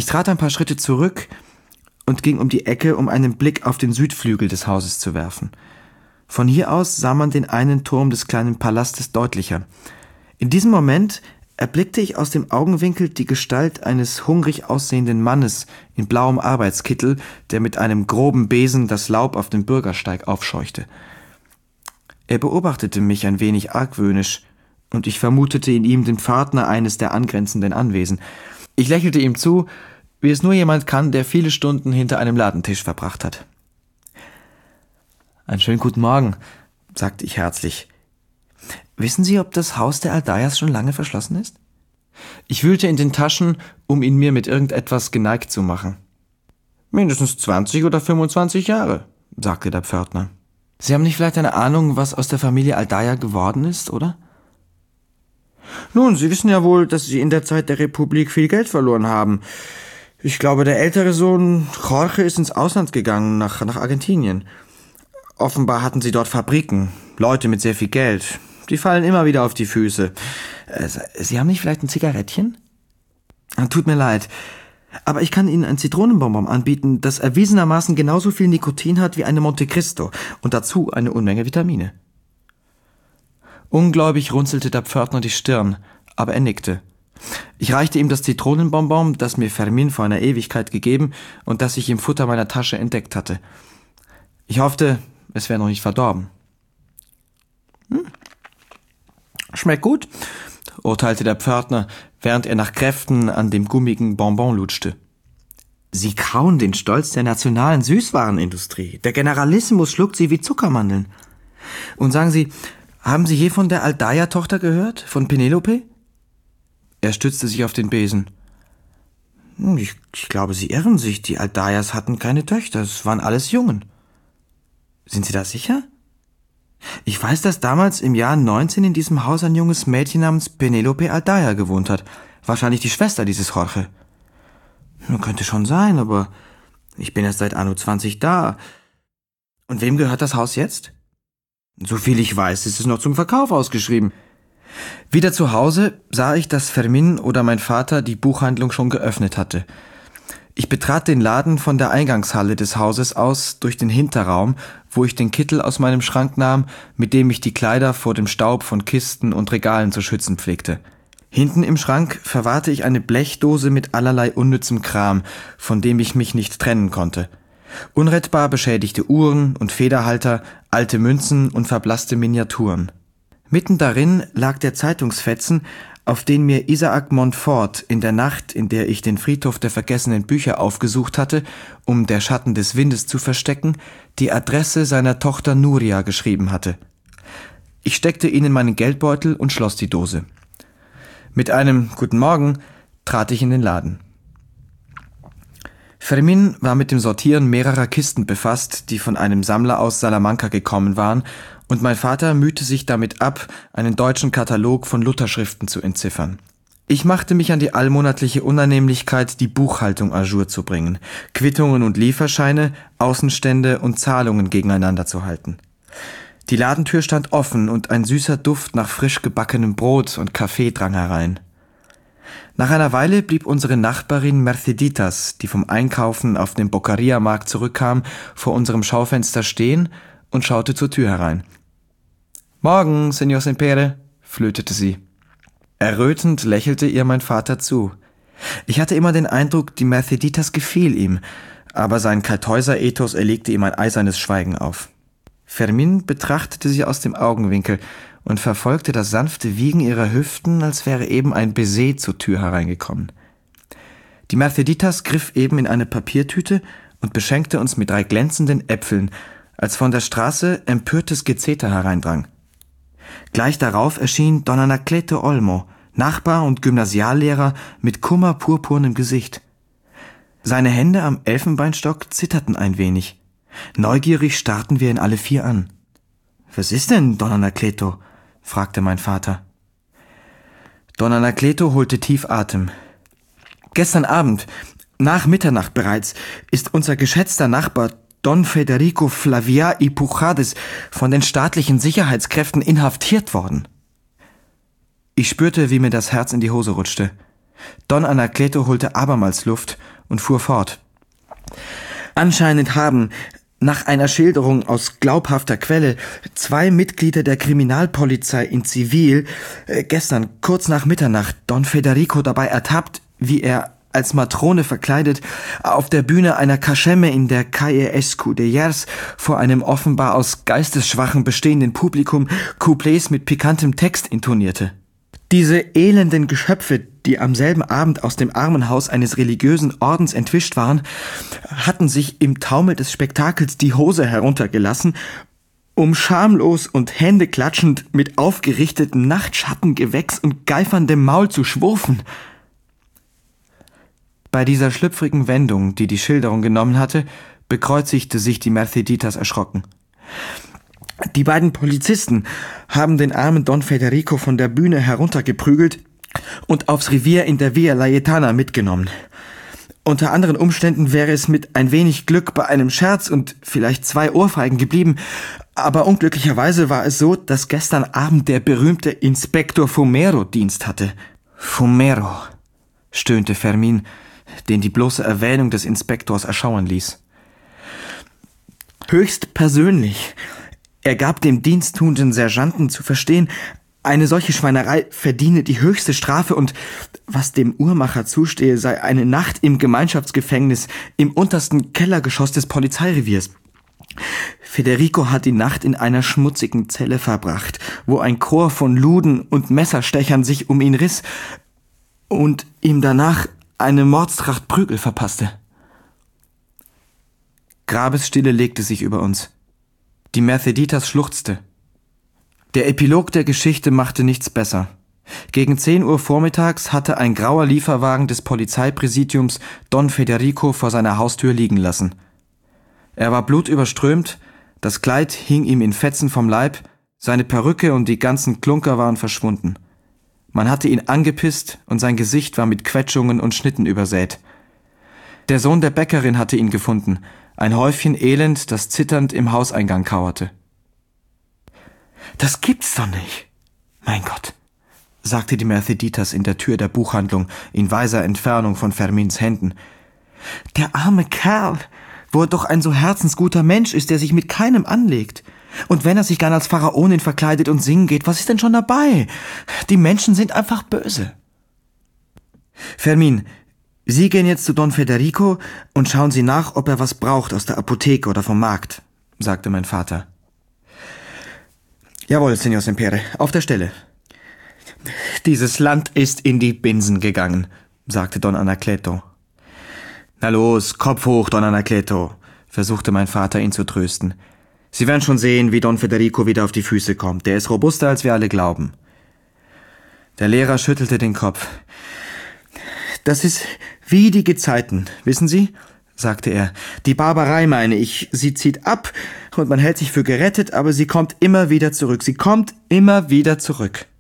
Ich trat ein paar Schritte zurück und ging um die Ecke, um einen Blick auf den Südflügel des Hauses zu werfen. Von hier aus sah man den einen Turm des kleinen Palastes deutlicher. In diesem Moment erblickte ich aus dem Augenwinkel die Gestalt eines hungrig aussehenden Mannes in blauem Arbeitskittel, der mit einem groben Besen das Laub auf dem Bürgersteig aufscheuchte. Er beobachtete mich ein wenig argwöhnisch, und ich vermutete in ihm den Pförtner eines der angrenzenden Anwesen. Ich lächelte ihm zu, wie es nur jemand kann, der viele Stunden hinter einem Ladentisch verbracht hat. »Einen schönen guten Morgen«, sagte ich herzlich. »Wissen Sie, ob das Haus der Aldayas schon lange verschlossen ist?« Ich wühlte in den Taschen, um ihn mir mit irgendetwas geneigt zu machen. »Mindestens 20 oder 25 Jahre«, sagte der Pförtner. »Sie haben nicht vielleicht eine Ahnung, was aus der Familie Aldaya geworden ist, oder?« »Nun, Sie wissen ja wohl, dass Sie in der Zeit der Republik viel Geld verloren haben. Ich glaube, der ältere Sohn Jorge ist ins Ausland gegangen, nach Argentinien. Offenbar hatten sie dort Fabriken, Leute mit sehr viel Geld. Die fallen immer wieder auf die Füße. Sie haben nicht vielleicht ein Zigarettchen?« »Tut mir leid, aber ich kann Ihnen ein Zitronenbonbon anbieten, das erwiesenermaßen genauso viel Nikotin hat wie eine Monte Cristo und dazu eine Unmenge Vitamine.« Ungläubig runzelte der Pförtner die Stirn, aber er nickte. Ich reichte ihm das Zitronenbonbon, das mir Fermin vor einer Ewigkeit gegeben und das ich im Futter meiner Tasche entdeckt hatte. Ich hoffte, es wäre noch nicht verdorben. »Schmeckt gut«, urteilte der Pförtner, während er nach Kräften an dem gummigen Bonbon lutschte. »Sie kauen den Stolz der nationalen Süßwarenindustrie. Der Generalissimus schluckt sie wie Zuckermandeln. Und sagen Sie, haben Sie je von der Aldaya-Tochter gehört? Von Penelope?« Er stützte sich auf den Besen. Ich glaube, Sie irren sich. Die Aldayas hatten keine Töchter. Es waren alles Jungen.« »Sind Sie da sicher?« »Ich weiß, dass damals im Jahr 19 in diesem Haus ein junges Mädchen namens Penelope Aldaya gewohnt hat. Wahrscheinlich die Schwester dieses Jorge.« »Könnte schon sein, aber ich bin erst seit Anno 20 da. Und wem gehört das Haus jetzt?« »Soviel ich weiß, ist es noch zum Verkauf ausgeschrieben.« Wieder zu Hause sah ich, dass Fermin oder mein Vater die Buchhandlung schon geöffnet hatte. Ich betrat den Laden von der Eingangshalle des Hauses aus durch den Hinterraum, wo ich den Kittel aus meinem Schrank nahm, mit dem ich die Kleider vor dem Staub von Kisten und Regalen zu schützen pflegte. Hinten im Schrank verwahrte ich eine Blechdose mit allerlei unnützem Kram, von dem ich mich nicht trennen konnte. Unrettbar beschädigte Uhren und Federhalter, alte Münzen und verblasste Miniaturen. Mitten darin lag der Zeitungsfetzen, auf den mir Isaac Montfort in der Nacht, in der ich den Friedhof der vergessenen Bücher aufgesucht hatte, um der Schatten des Windes zu verstecken, die Adresse seiner Tochter Nuria geschrieben hatte. Ich steckte ihn in meinen Geldbeutel und schloss die Dose. Mit einem »Guten Morgen« trat ich in den Laden. Fermin war mit dem Sortieren mehrerer Kisten befasst, die von einem Sammler aus Salamanca gekommen waren, und mein Vater mühte sich damit ab, einen deutschen Katalog von Lutherschriften zu entziffern. Ich machte mich an die allmonatliche Unannehmlichkeit, die Buchhaltung à jour zu bringen, Quittungen und Lieferscheine, Außenstände und Zahlungen gegeneinander zu halten. Die Ladentür stand offen und ein süßer Duft nach frisch gebackenem Brot und Kaffee drang herein. Nach einer Weile blieb unsere Nachbarin Merceditas, die vom Einkaufen auf dem Boccaria-Markt zurückkam, vor unserem Schaufenster stehen und schaute zur Tür herein. »Morgen, Señor Sempere«, flötete sie. Errötend lächelte ihr mein Vater zu. Ich hatte immer den Eindruck, die Merceditas gefiel ihm, aber sein Kartäuser-Ethos erlegte ihm ein eisernes Schweigen auf. Fermin betrachtete sie aus dem Augenwinkel und verfolgte das sanfte Wiegen ihrer Hüften, als wäre eben ein Baiser zur Tür hereingekommen. Die Merceditas griff eben in eine Papiertüte und beschenkte uns mit 3 glänzenden Äpfeln, als von der Straße empörtes Gezeter hereindrang. Gleich darauf erschien Don Anacleto Olmo, Nachbar und Gymnasiallehrer mit kummerpurpurnem Gesicht. Seine Hände am Elfenbeinstock zitterten ein wenig. Neugierig starrten wir ihn alle 4 an. »Was ist denn, Don Anacleto?« fragte mein Vater. Don Anacleto holte tief Atem. »Gestern Abend, nach Mitternacht bereits, ist unser geschätzter Nachbar Don Federico Flavia y Pujadas von den staatlichen Sicherheitskräften inhaftiert worden.« Ich spürte, wie mir das Herz in die Hose rutschte. Don Anacleto holte abermals Luft und fuhr fort. Anscheinend haben, nach einer Schilderung aus glaubhafter Quelle, 2 Mitglieder der Kriminalpolizei in Zivil gestern kurz nach Mitternacht Don Federico dabei ertappt, wie er als Matrone verkleidet auf der Bühne einer Kaschemme in der Calle Escudellers vor einem offenbar aus Geistesschwachen bestehenden Publikum Couplets mit pikantem Text intonierte. Diese elenden Geschöpfe, die am selben Abend aus dem Armenhaus eines religiösen Ordens entwischt waren, hatten sich im Taumel des Spektakels die Hose heruntergelassen, um schamlos und händeklatschend mit aufgerichtetem Nachtschattengewächs und geiferndem Maul zu schwurfen. Bei dieser schlüpfrigen Wendung, die die Schilderung genommen hatte, bekreuzigte sich die Merceditas erschrocken. Die beiden Polizisten haben den armen Don Federico von der Bühne heruntergeprügelt und aufs Revier in der Via Laietana mitgenommen. Unter anderen Umständen wäre es mit ein wenig Glück bei einem Scherz und vielleicht 2 Ohrfeigen geblieben, aber unglücklicherweise war es so, dass gestern Abend der berühmte Inspektor Fumero Dienst hatte. Fumero, stöhnte Fermin, den die bloße Erwähnung des Inspektors erschauern ließ. Höchst persönlich. Er gab dem diensttuenden Sergeanten zu verstehen, eine solche Schweinerei verdiene die höchste Strafe und was dem Uhrmacher zustehe, sei eine Nacht im Gemeinschaftsgefängnis im untersten Kellergeschoss des Polizeireviers. Federico hat die Nacht in einer schmutzigen Zelle verbracht, wo ein Chor von Luden und Messerstechern sich um ihn riss und ihm danach eine Mordstracht Prügel verpasste. Grabesstille legte sich über uns. Die Merceditas schluchzte. Der Epilog der Geschichte machte nichts besser. Gegen 10 Uhr vormittags hatte ein grauer Lieferwagen des Polizeipräsidiums Don Federico vor seiner Haustür liegen lassen. Er war blutüberströmt, das Kleid hing ihm in Fetzen vom Leib, seine Perücke und die ganzen Klunker waren verschwunden. Man hatte ihn angepisst und sein Gesicht war mit Quetschungen und Schnitten übersät. Der Sohn der Bäckerin hatte ihn gefunden, ein Häufchen Elend, das zitternd im Hauseingang kauerte. »Das gibt's doch nicht! Mein Gott«, sagte die Merceditas in der Tür der Buchhandlung in weiser Entfernung von Fermins Händen. »Der arme Kerl, wo er doch ein so herzensguter Mensch ist, der sich mit keinem anlegt. Und wenn er sich gern als Pharaonin verkleidet und singen geht, was ist denn schon dabei? Die Menschen sind einfach böse.« »Fermin, Sie gehen jetzt zu Don Federico und schauen Sie nach, ob er was braucht aus der Apotheke oder vom Markt«, sagte mein Vater. »Jawohl, Signor Sempere, auf der Stelle.« »Dieses Land ist in die Binsen gegangen«, sagte Don Anacleto. »Na los, Kopf hoch, Don Anacleto«, versuchte mein Vater, ihn zu trösten. »Sie werden schon sehen, wie Don Federico wieder auf die Füße kommt. Der ist robuster, als wir alle glauben.« Der Lehrer schüttelte den Kopf. »Das ist wie die Gezeiten, wissen Sie?«, sagte er. »Die Barbarei, meine ich. Sie zieht ab und man hält sich für gerettet, aber sie kommt immer wieder zurück. Sie kommt immer wieder zurück.«